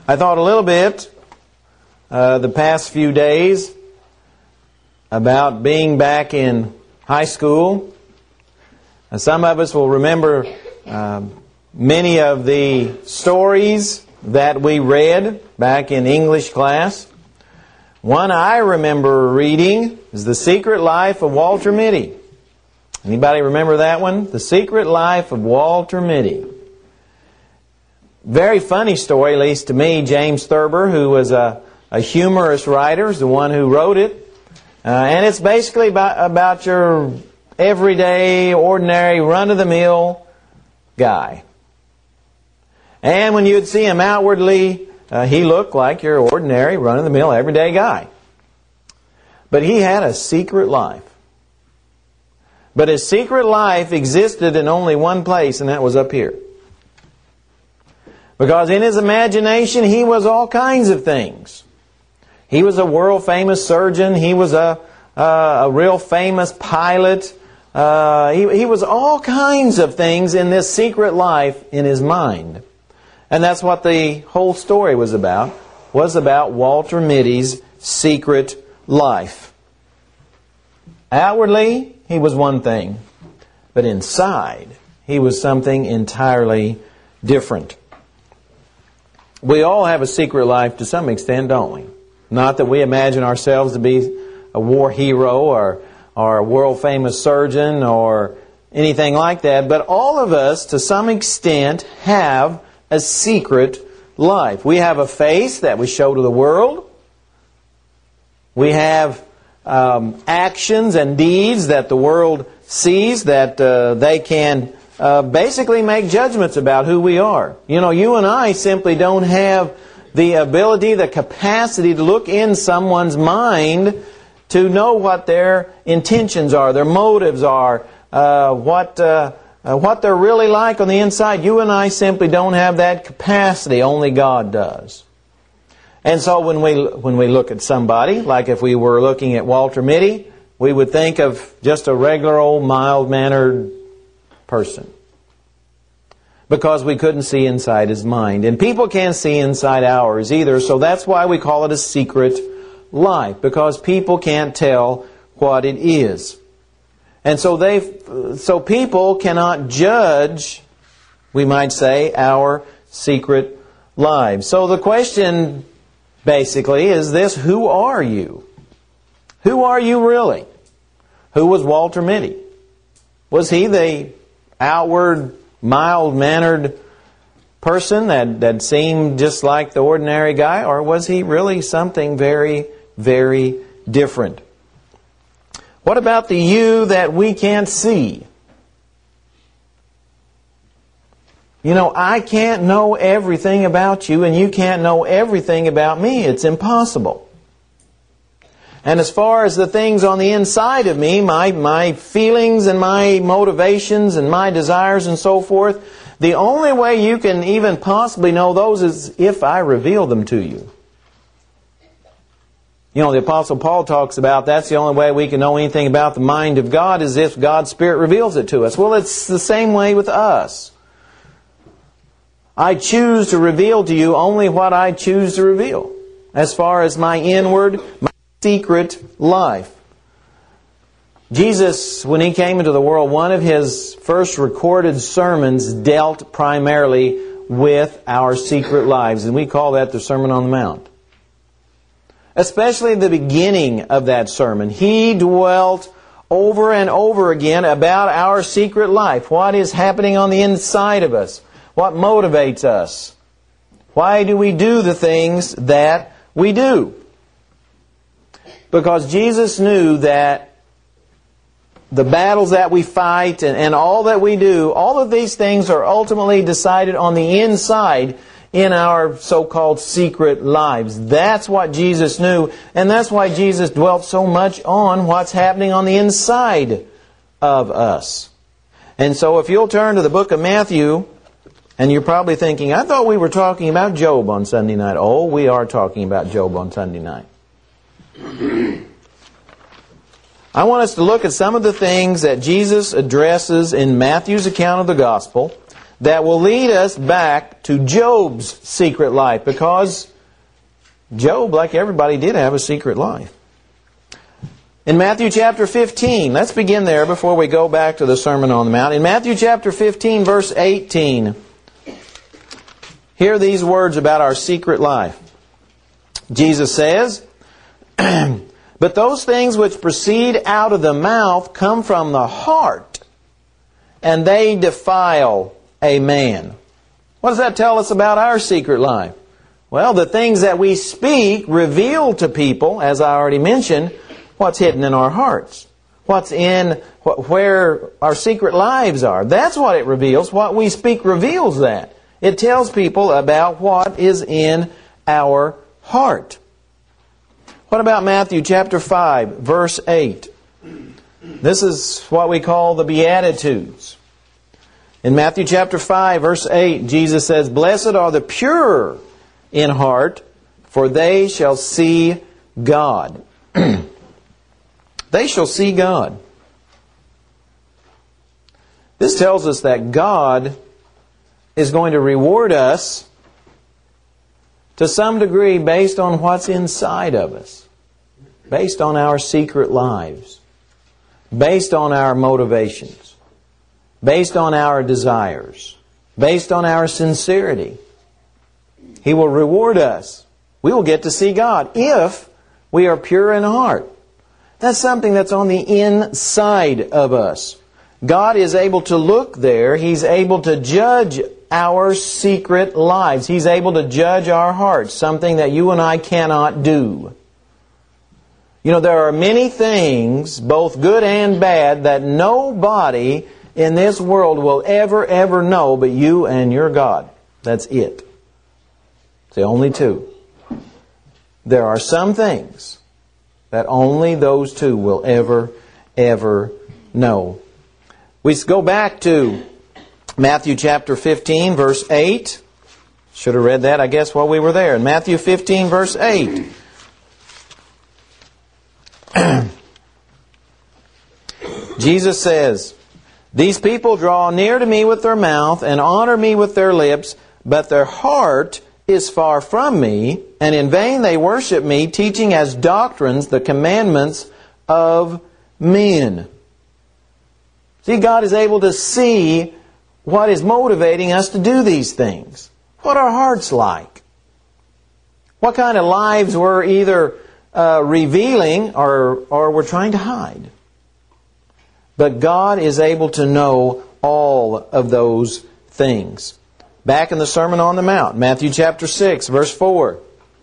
I thought a little bit the past few days about being back in high school. Some of us will remember many of the stories that we read back in English class. One I remember reading is The Secret Life of Walter Mitty. Anybody remember that one? The Secret Life of Walter Mitty. Very funny story, at least to me. James Thurber, who was a humorous writer, is the one who wrote it. And it's basically about your everyday, ordinary, run-of-the-mill guy. And when you'd see him outwardly, he looked like your ordinary, run-of-the-mill, everyday guy. But he had a secret life. But his secret life existed in only one place, and that was up here. Because in his imagination, he was all kinds of things. He was a world-famous surgeon. He was a real famous pilot. He was all kinds of things in this secret life in his mind. And that's what the whole story was about Walter Mitty's secret life. Outwardly, he was one thing, but inside, he was something entirely different. We all have a secret life to some extent, don't we? Not that we imagine ourselves to be a war hero or a world-famous surgeon or anything like that, but all of us, to some extent, have a secret life. We have a face that we show to the world. We have actions and deeds that the world sees that they can basically make judgments about who we are. You know, you and I simply don't have the ability, the capacity to look in someone's mind to know what their intentions are, their motives are, what they're really like on the inside. You and I simply don't have that capacity. Only God does. And so when we look at somebody, like if we were looking at Walter Mitty, we would think of just a regular old mild-mannered person. Because we couldn't see inside his mind. And people can't see inside ours either, so that's why we call it a secret life. Because people can't tell what it is. And so people cannot judge, we might say, our secret lives. So the question basically is this: who are you? Who are you really? Who was Walter Mitty? Was he the outward, mild-mannered person that seemed just like the ordinary guy? Or was he really something very, very different? What about the you that we can't see? You know, I can't know everything about you, and you can't know everything about me. It's impossible. And as far as the things on the inside of me, my feelings and my motivations and my desires and so forth, the only way you can even possibly know those is if I reveal them to you. You know, the Apostle Paul talks about that's the only way we can know anything about the mind of God is if God's Spirit reveals it to us. Well, it's the same way with us. I choose to reveal to you only what I choose to reveal as far as my inward, my secret life. Jesus, when He came into the world, one of His first recorded sermons dealt primarily with our secret lives, and we call that the Sermon on the Mount. Especially the beginning of that sermon, He dwelt over and over again about our secret life. What is happening on the inside of us? What motivates us? Why do we do the things that we do? Because Jesus knew that the battles that we fight and all that we do, all of these things are ultimately decided on the inside in our so-called secret lives. That's what Jesus knew, and that's why Jesus dwelt so much on what's happening on the inside of us. And so if you'll turn to the book of Matthew, and you're probably thinking, I thought we were talking about Job on Sunday night. Oh, we are talking about Job on Sunday night. I want us to look at some of the things that Jesus addresses in Matthew's account of the gospel that will lead us back to Job's secret life, because Job, like everybody, did have a secret life. In Matthew chapter 15, let's begin there before we go back to the Sermon on the Mount. In Matthew chapter 15, verse 18, hear these words about our secret life. Jesus says, "But those things which proceed out of the mouth come from the heart, and they defile a man." What does that tell us about our secret life? Well, the things that we speak reveal to people, as I already mentioned, what's hidden in our hearts. What's in, where our secret lives are. That's what it reveals. What we speak reveals that. It tells people about what is in our heart. What about Matthew chapter 5, verse 8? This is what we call the Beatitudes. In Matthew chapter 5, verse 8, Jesus says, "Blessed are the pure in heart, for they shall see God." They shall see God. This tells us that God is going to reward us to some degree based on what's inside of us, based on our secret lives, based on our motivations, based on our desires, based on our sincerity. He will reward us. We will get to see God if we are pure in heart. That's something that's on the inside of us. God is able to look there. He's able to judge our secret lives. He's able to judge our hearts, something that you and I cannot do. You know, there are many things, both good and bad, that nobody in this world will ever know but you and your God. That's it. It's the only two. There are some things that only those two will ever know. We go back to Matthew chapter 15, verse 8. Should have read that, I guess, while we were there. In Matthew 15, verse 8. Jesus says, "These people draw near to me with their mouth and honor me with their lips, but their heart is far from me, and in vain they worship me, teaching as doctrines the commandments of men." See, God is able to see what is motivating us to do these things. What are our hearts like? What kind of lives we're either revealing or we're trying to hide. But God is able to know all of those things. Back in the Sermon on the Mount, Matthew chapter 6, verse 4.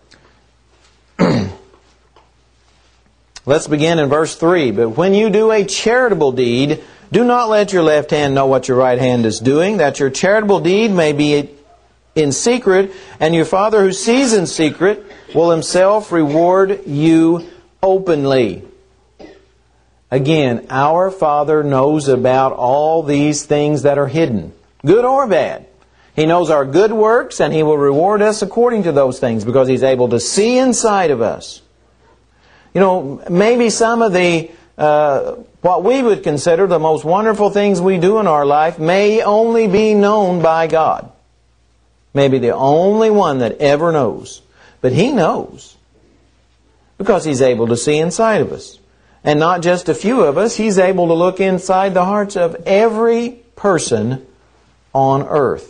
Let's begin in verse 3. "But when you do a charitable deed, do not let your left hand know what your right hand is doing, that your charitable deed may be in secret, and your Father who sees in secret will Himself reward you openly." Again, our Father knows about all these things that are hidden, good or bad. He knows our good works, and He will reward us according to those things, because He's able to see inside of us. You know, maybe some of the what we would consider the most wonderful things we do in our life may only be known by God. Maybe the only one that ever knows. But He knows, because He's able to see inside of us. And not just a few of us, He's able to look inside the hearts of every person on earth.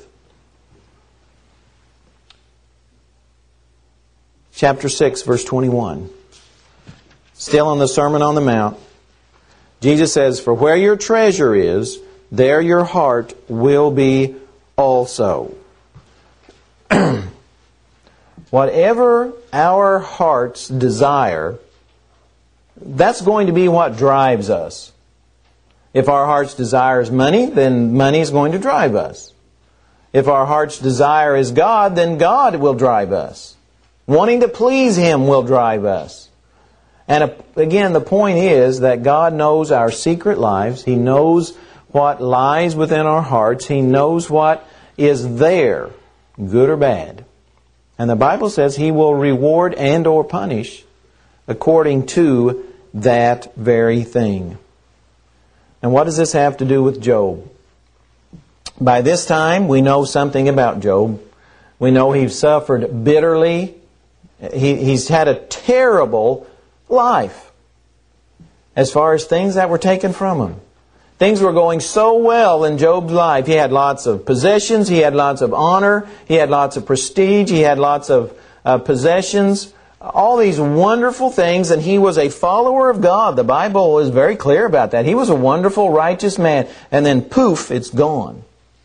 Chapter 6, verse 21. Still in the Sermon on the Mount, Jesus says, "For where your treasure is, there your heart will be also." Whatever our hearts desire, that's going to be what drives us. If our heart's desire is money, then money is going to drive us. If our heart's desire is God, then God will drive us. Wanting to please Him will drive us. And again, the point is that God knows our secret lives. He knows what lies within our hearts. He knows what is there, good or bad. And the Bible says He will reward and or punish according to that very thing. And what does this have to do with Job? By this time, we know something about Job. We know he's suffered bitterly. He's had a terrible life as far as things that were taken from him. Things were going so well in Job's life. He had lots of possessions. He had lots of honor. He had lots of prestige. He had lots of possessions. All these wonderful things. And he was a follower of God. The Bible is very clear about that. He was a wonderful, righteous man. And then poof, it's gone.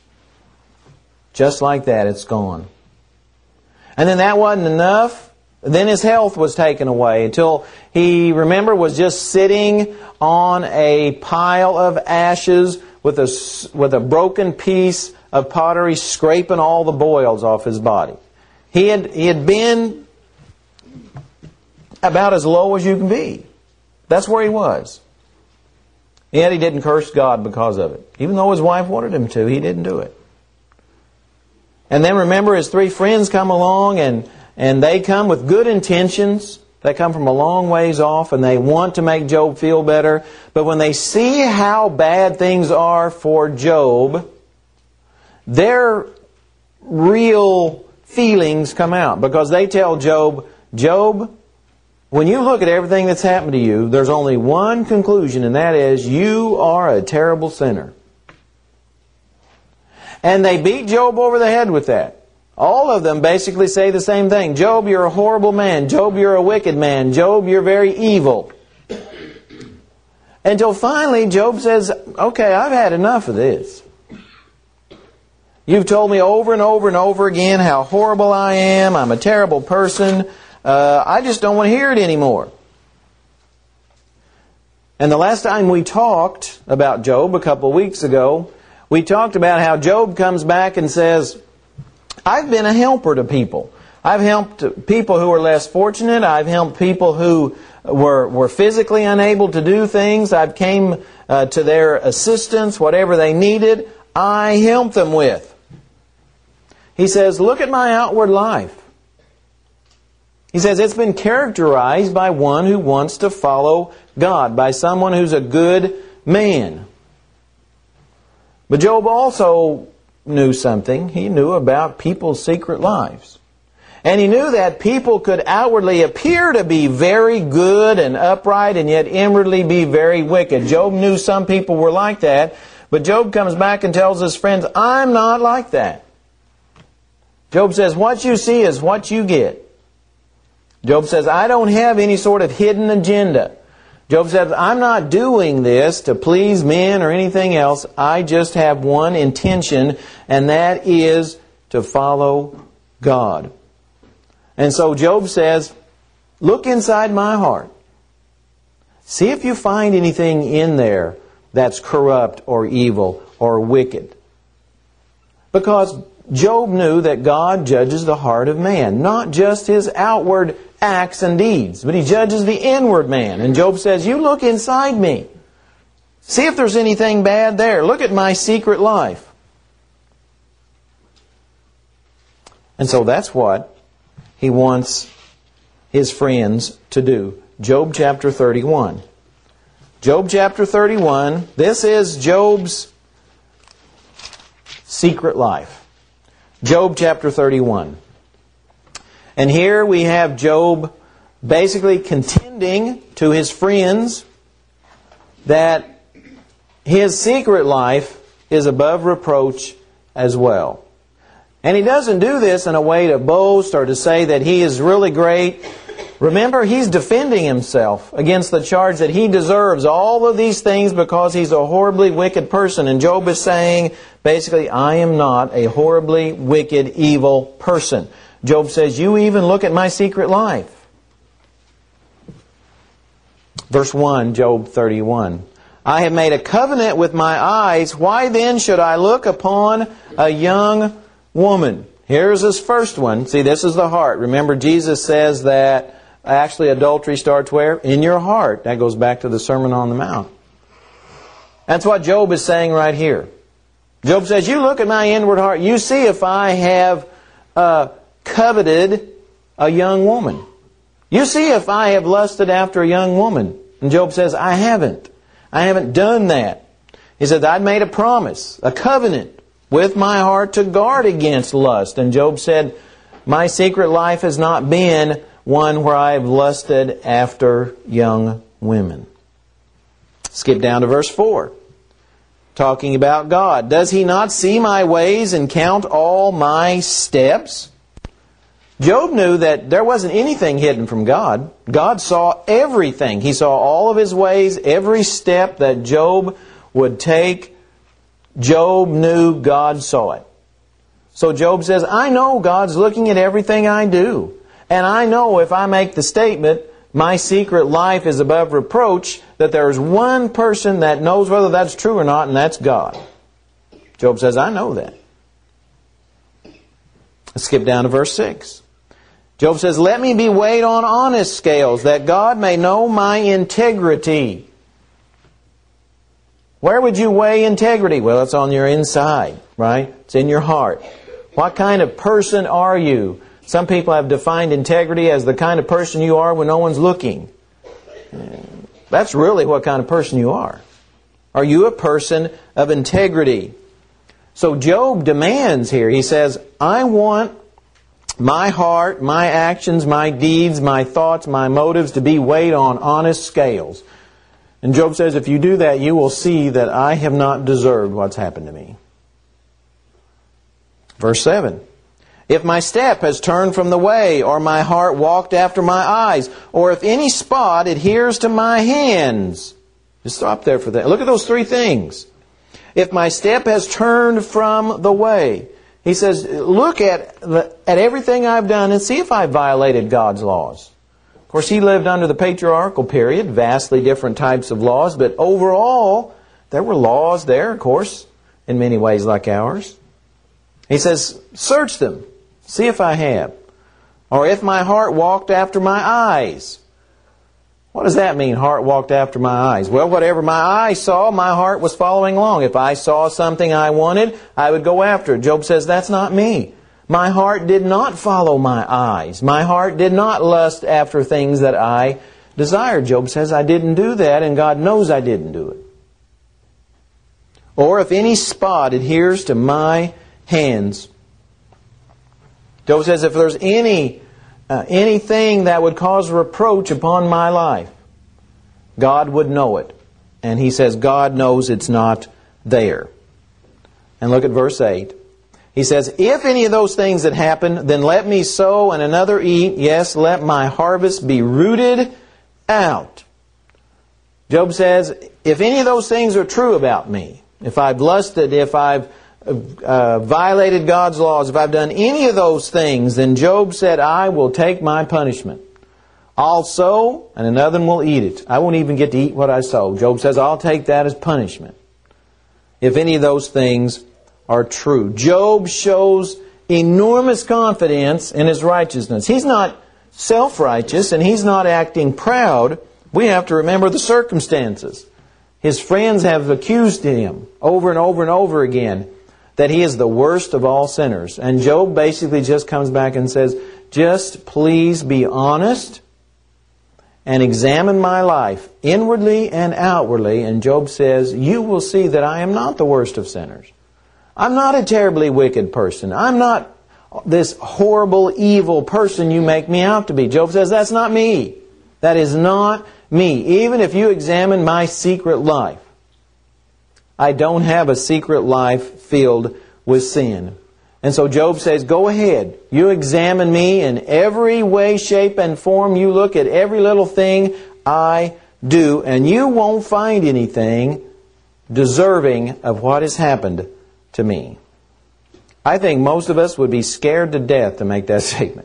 Just like that, it's gone. And then that wasn't enough. Then his health was taken away until he, remember, was just sitting on a pile of ashes with a broken piece of pottery scraping all the boils off his body. He had been about as low as you can be. That's where he was. Yet he didn't curse God because of it. Even though his wife wanted him to, he didn't do it. And then remember, his 3 friends come along and they come with good intentions. They come from a long ways off and they want to make Job feel better. But when they see how bad things are for Job, their real feelings come out. Because they tell Job, Job, when you look at everything that's happened to you, there's only one conclusion, and that is you are a terrible sinner. And they beat Job over the head with that. All of them basically say the same thing. Job, you're a horrible man. Job, you're a wicked man. Job, you're very evil. Until finally Job says, okay, I've had enough of this. You've told me over and over and over again how horrible I am. I'm a terrible person. I just don't want to hear it anymore. And the last time we talked about Job, a couple of weeks ago, we talked about how Job comes back and says, I've been a helper to people. I've helped people who are less fortunate. I've helped people who were physically unable to do things. I've came to their assistance, whatever they needed, I helped them with. He says, look at my outward life. He says it's been characterized by one who wants to follow God, by someone who's a good man. But Job also knew something. He knew about people's secret lives. And he knew that people could outwardly appear to be very good and upright and yet inwardly be very wicked. Job knew some people were like that. But Job comes back and tells his friends, I'm not like that. Job says, what you see is what you get. Job says, I don't have any sort of hidden agenda. Job says, I'm not doing this to please men or anything else. I just have one intention, and that is to follow God. And so Job says, look inside my heart. See if you find anything in there that's corrupt or evil or wicked. Because Job knew that God judges the heart of man, not just his outward acts and deeds, but He judges the inward man. And Job says, you look inside me. See if there's anything bad there. Look at my secret life. And so that's what he wants his friends to do. Job chapter 31. Job chapter 31, this is Job's secret life. Job chapter 31. And here we have Job basically contending to his friends that his secret life is above reproach as well. And he doesn't do this in a way to boast or to say that he is really great. Remember, he's defending himself against the charge that he deserves all of these things because he's a horribly wicked person. And Job is saying, basically, I am not a horribly wicked, evil person. Job says, you even look at my secret life. Verse 1, Job 31. I have made a covenant with my eyes. Why then should I look upon a young woman? Here's his first one. See, this is the heart. Remember, Jesus says that actually adultery starts where? In your heart. That goes back to the Sermon on the Mount. That's what Job is saying right here. Job says, you look at my inward heart. You see if I have coveted a young woman. You see if I have lusted after a young woman. And Job says, I haven't. I haven't done that. He said, I'd made a promise, a covenant with my heart to guard against lust. And Job said, my secret life has not been one where I have lusted after young women. Skip down to verse 4. Talking about God. Does He not see my ways and count all my steps? Job knew that there wasn't anything hidden from God. God saw everything. He saw all of His ways, every step that Job would take. Job knew God saw it. So Job says, I know God's looking at everything I do. And I know if I make the statement, my secret life is above reproach, that there is one person that knows whether that's true or not, and that's God. Job says, I know that. Let's skip down to verse 6. Job says, let me be weighed on honest scales, that God may know my integrity. Where would you weigh integrity? Well, it's on your inside, right? It's in your heart. What kind of person are you? Some people have defined integrity as the kind of person you are when no one's looking. That's really what kind of person you are. Are you a person of integrity? So Job demands here, he says, I want my heart, my actions, my deeds, my thoughts, my motives to be weighed on honest scales. And Job says, if you do that, you will see that I have not deserved what's happened to me. Verse 7. If my step has turned from the way, or my heart walked after my eyes, or if any spot adheres to my hands. Just stop there for that. Look at those three things. If my step has turned from the way. He says, look at everything I've done and see if I violated God's laws. Of course, he lived under the patriarchal period, vastly different types of laws, but overall, there were laws there, of course, in many ways like ours. He says, search them, see if I have. Or if my heart walked after my eyes. What does that mean, heart walked after my eyes? Well, whatever my eyes saw, my heart was following along. If I saw something I wanted, I would go after it. Job says, that's not me. My heart did not follow my eyes. My heart did not lust after things that I desired. Job says, I didn't do that, and God knows I didn't do it. Or if any spot adheres to my hands. Job says, if there's anything that would cause reproach upon my life, God would know it. And he says, God knows it's not there. And look at verse 8. He says, if any of those things that happen, then let me sow and another eat. Yes, let my harvest be rooted out. Job says, if any of those things are true about me, if I've lusted, if I've violated God's laws, if I've done any of those things, then Job said, I will take my punishment. I'll sow and another one will eat it. I won't even get to eat what I sow. Job says, I'll take that as punishment. If any of those things are true. Job shows enormous confidence in his righteousness. He's not self-righteous and he's not acting proud. We have to remember the circumstances. His friends have accused him over and over and over again that he is the worst of all sinners. And Job basically just comes back and says, just please be honest and examine my life inwardly and outwardly. And Job says, you will see that I am not the worst of sinners. I'm not a terribly wicked person. I'm not this horrible, evil person you make me out to be. Job says, that's not me. That is not me. Even if you examine my secret life, I don't have a secret life filled with sin. And so Job says, go ahead. You examine me in every way, shape, and form. You look at every little thing I do, and you won't find anything deserving of what has happened to me. I think most of us would be scared to death to make that statement.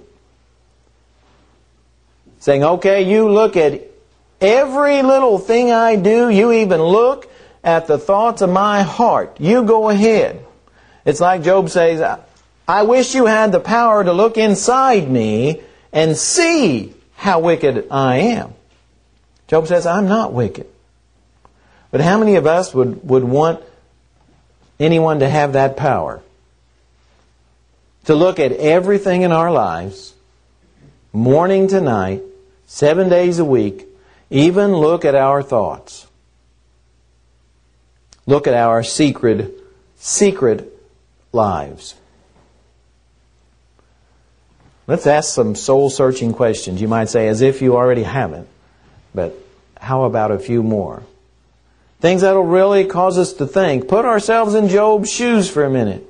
Saying, okay, you look at every little thing I do. You even look at the thoughts of my heart. You go ahead. It's like Job says, I wish you had the power to look inside me and see how wicked I am. Job says, I'm not wicked. But how many of us would want anyone to have that power? To look at everything in our lives, morning to night, 7 days a week, even look at our thoughts. Look at our secret lives. Let's ask some soul-searching questions. You might say, as if you already haven't. But how about a few more? Things that will really cause us to think. Put ourselves in Job's shoes for a minute.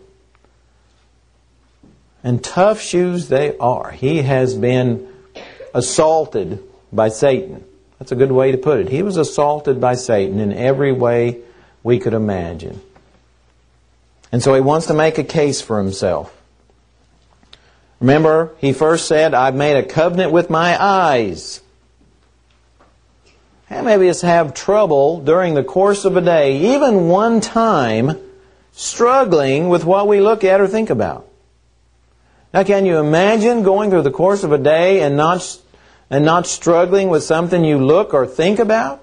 And tough shoes they are. He has been assaulted by Satan. That's a good way to put it. He was assaulted by Satan in every way we could imagine. And so he wants to make a case for himself. Remember, he first said, I've made a covenant with my eyes. How many of us have trouble during the course of a day, even one time, struggling with what we look at or think about? Now, can you imagine going through the course of a day and not struggling with something you look or think about?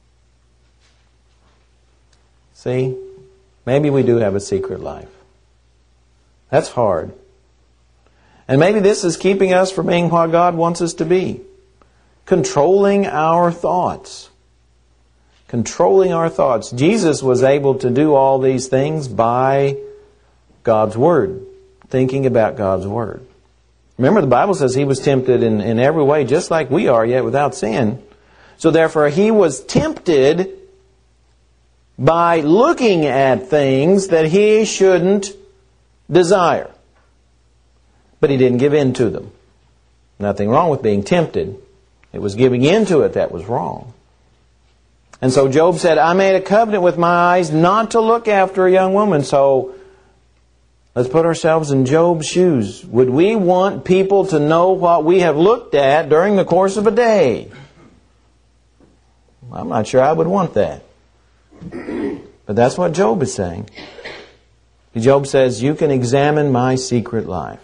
See, maybe we do have a secret life. That's hard. And maybe this is keeping us from being what God wants us to be. Controlling our thoughts. Controlling our thoughts. Jesus was able to do all these things by God's Word. Thinking about God's Word. Remember, the Bible says He was tempted in every way, just like we are, yet without sin. So therefore, He was tempted by looking at things that He shouldn't desire. But He didn't give in to them. Nothing wrong with being tempted. It was giving in to it that was wrong. And so Job said, I made a covenant with my eyes not to look after a young woman. So let's put ourselves in Job's shoes. Would we want people to know what we have looked at during the course of a day? I'm not sure I would want that. But that's what Job is saying. Job says, you can examine my secret life.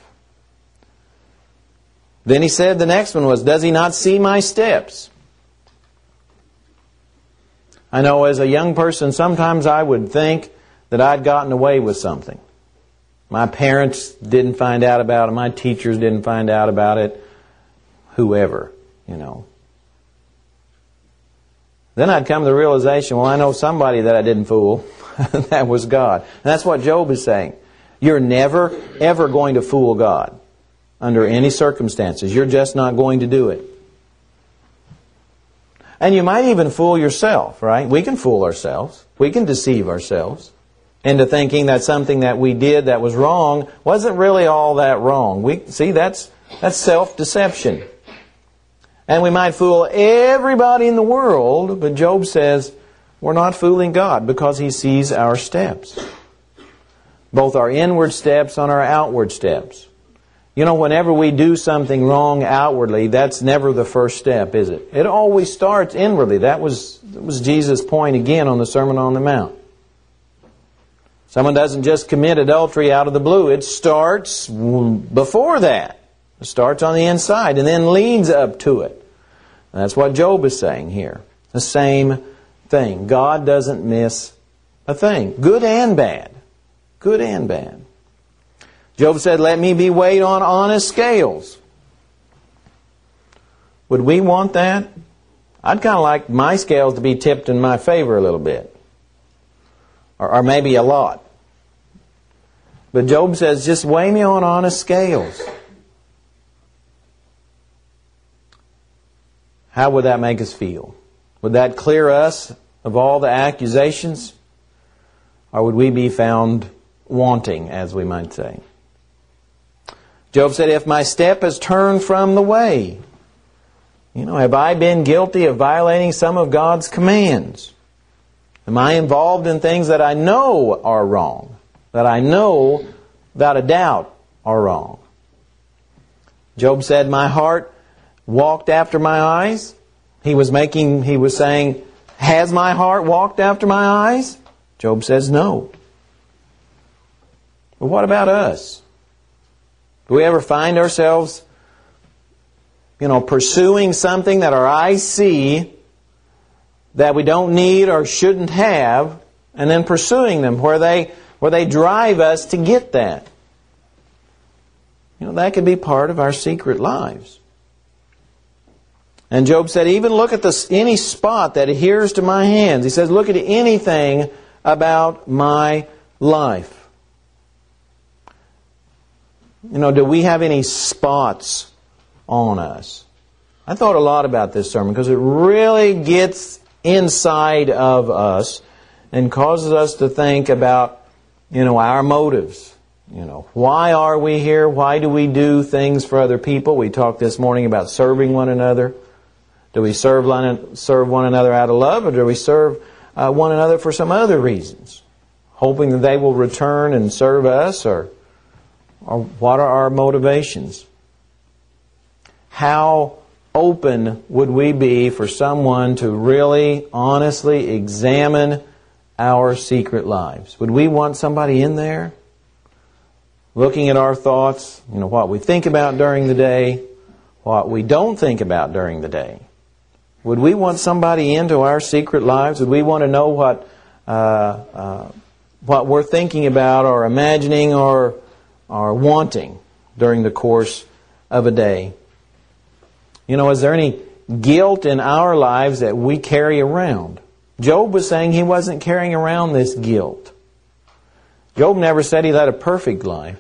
Then he said, the next one was, does he not see my steps? I know as a young person, sometimes I would think that I'd gotten away with something. My parents didn't find out about it. My teachers didn't find out about it. Whoever, you know. Then I'd come to the realization, well, I know somebody that I didn't fool. That was God. And that's what Job is saying. You're never, ever going to fool God. Under any circumstances. You're just not going to do it. And you might even fool yourself, right? We can fool ourselves. We can deceive ourselves into thinking that something that we did that was wrong wasn't really all that wrong. That's self-deception. And we might fool everybody in the world, but Job says we're not fooling God because He sees our steps. Both our inward steps and our outward steps. You know, whenever we do something wrong outwardly, that's never the first step, is it? It always starts inwardly. That was Jesus' point again on the Sermon on the Mount. Someone doesn't just commit adultery out of the blue. It starts before that. It starts on the inside and then leads up to it. And that's what Job is saying here. The same thing. God doesn't miss a thing. Good and bad. Good and bad. Job said, let me be weighed on honest scales. Would we want that? I'd kind of like my scales to be tipped in my favor a little bit. Or maybe a lot. But Job says, just weigh me on honest scales. How would that make us feel? Would that clear us of all the accusations? Or would we be found wanting, as we might say? Job said, if my step has turned from the way, have I been guilty of violating some of God's commands? Am I involved in things that I know are wrong? That I know, without a doubt, are wrong? Job said, my heart walked after my eyes. He was saying, has my heart walked after my eyes? Job says, no. But what about us? Do we ever find ourselves, pursuing something that our eyes see that we don't need or shouldn't have, and then pursuing them where they drive us to get that? That could be part of our secret lives. And Job said, even look at any spot that adheres to my hands. He says, look at anything about my life. Do we have any spots on us? I thought a lot about this sermon because it really gets inside of us and causes us to think about, our motives. Why are we here? Why do we do things for other people? We talked this morning about serving one another. Do we serve one another out of love, or do we serve one another for some other reasons? Hoping that they will return and serve us, or what are our motivations? How open would we be for someone to really, honestly examine our secret lives? Would we want somebody in there looking at our thoughts, what we think about during the day, what we don't think about during the day? Would we want somebody into our secret lives? Would we want to know what we're thinking about or imagining or wanting during the course of a day? Is there any guilt in our lives that we carry around? Job was saying he wasn't carrying around this guilt. Job never said he led a perfect life.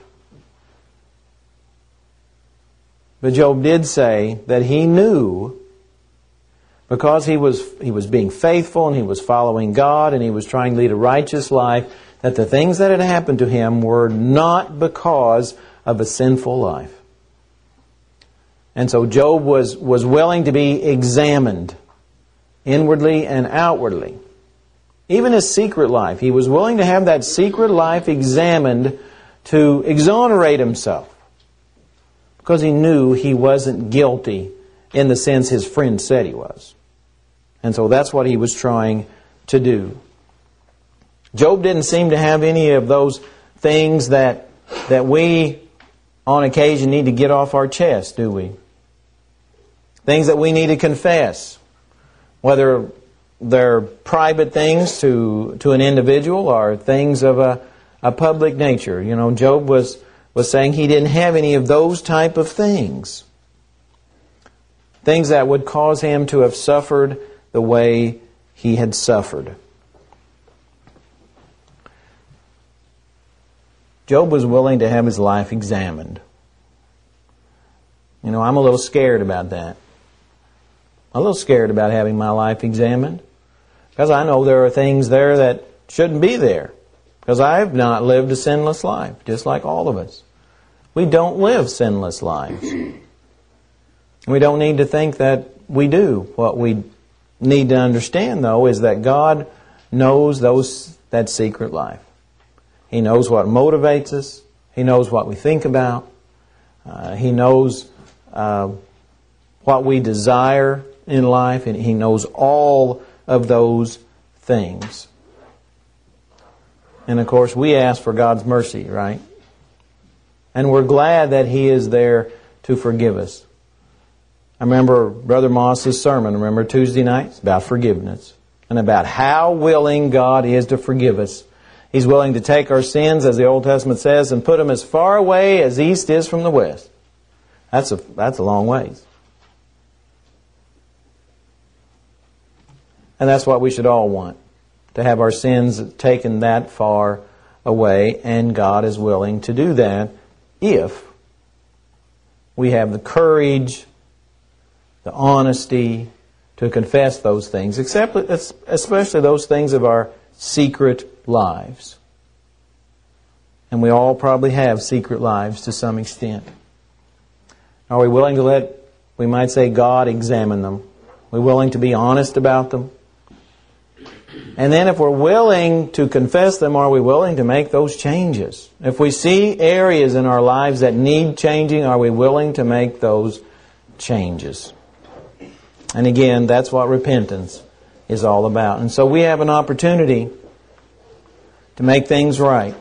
But Job did say that he knew, because he was being faithful and he was following God and he was trying to lead a righteous life, that the things that had happened to him were not because of a sinful life. And so Job was willing to be examined inwardly and outwardly. Even his secret life. He was willing to have that secret life examined to exonerate himself, because he knew he wasn't guilty in the sense his friend said he was. And so that's what he was trying to do. Job didn't seem to have any of those things that we on occasion need to get off our chest, do we? Things that we need to confess, whether they're private things to an individual or things of a public nature. Job was saying he didn't have any of those type of things. Things that would cause him to have suffered the way he had suffered. Job was willing to have his life examined. I'm a little scared about that. I'm a little scared about having my life examined, because I know there are things there that shouldn't be there, because I've not lived a sinless life, just like all of us. We don't live sinless lives. We don't need to think that we do. What we need to understand, though, is that God knows that secret life. He knows what motivates us. He knows what we think about. He knows what we desire in life, and He knows all of those things. And of course, we ask for God's mercy, right? And we're glad that He is there to forgive us. I remember Brother Moss's sermon, remember Tuesday nights, about forgiveness and about how willing God is to forgive us. He's willing to take our sins, as the Old Testament says, and put them as far away as east is from the west. That's a long ways. And that's what we should all want, to have our sins taken that far away, and God is willing to do that if we have the courage, the honesty to confess those things, especially those things of our secret lives. And we all probably have secret lives to some extent. Are we willing to let, we might say, God examine them? Are we willing to be honest about them? And then if we're willing to confess them, are we willing to make those changes? If we see areas in our lives that need changing, are we willing to make those changes? And again, that's what repentance is all about. And so we have an opportunity to make things right.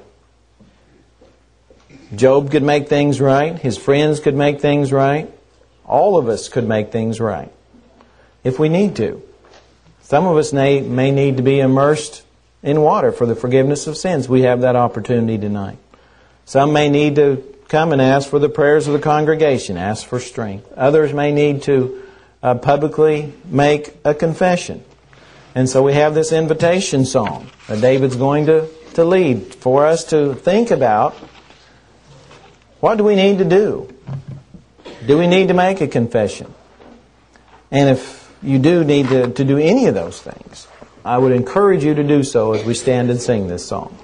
Job could make things right. His friends could make things right. All of us could make things right if we need to. Some of us may need to be immersed in water for the forgiveness of sins. We have that opportunity tonight. Some may need to come and ask for the prayers of the congregation, ask for strength. Others may need to publicly make a confession. And so we have this invitation song that David's going to lead for us to think about What do we need to do? Do we need to make a confession? And if you do need to do any of those things, I would encourage you to do so as we stand and sing this song.